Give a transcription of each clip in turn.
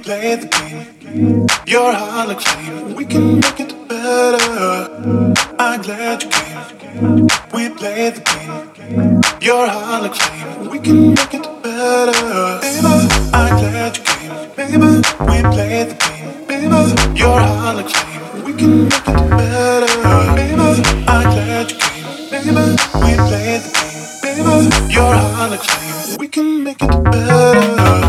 play the game. You're Harlequin, we can make it better. I'm glad you came. We play the game. You're Harlequin, we can make it better. Baby, I'm glad you came. Baby, we play the game. Baby, you're Harlequin, we can make it better. Baby, I'm glad you came. Baby, we play the game. Baby, you're Harlequin, we can make it better.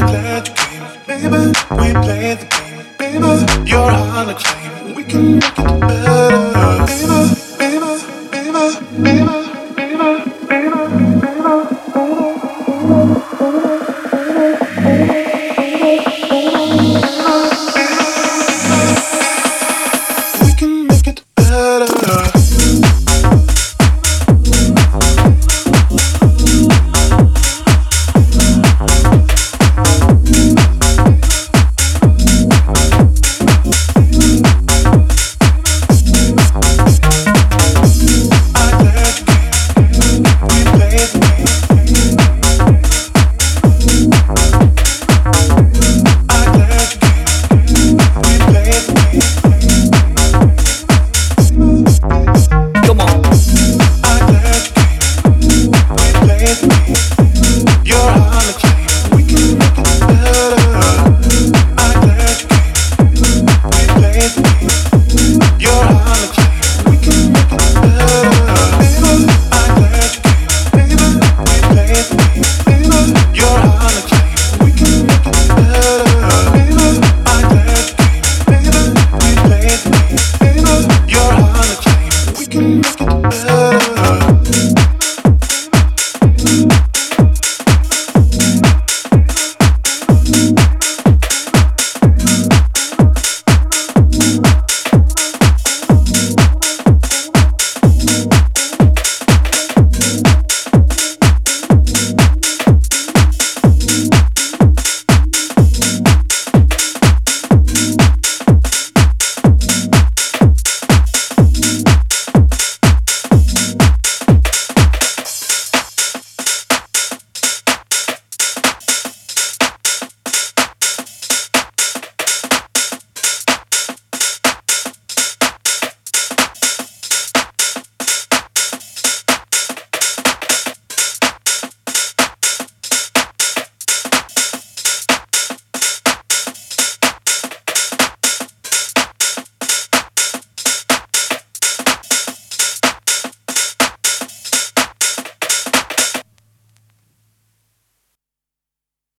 You're Harlequin, we can make it